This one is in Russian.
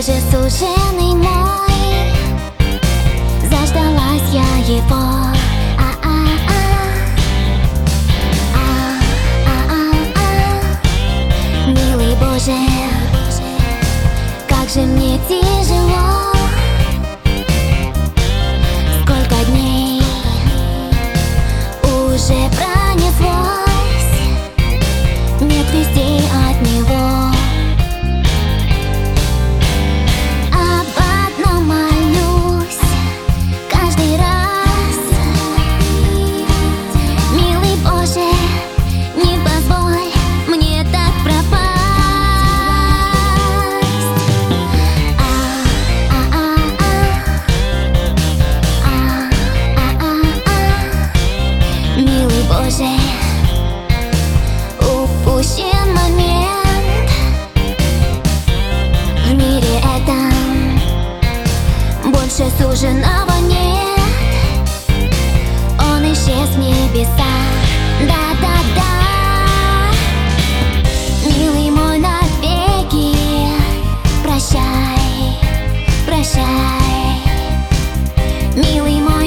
больше суженый мой. Заждалась я его. Милый Боже, как же мне тяжело. Сколько дней уже пронеслось, нет вестей от него. Об одном молюсь каждый раз: милый Боже, не позволь мне так пропасть. Милый Боже, упущен момент. В мире этом больше суженого нет. Он исчез в небеса. Да-да-да. Милый мой, навеки прощай, прощай. Милый мой,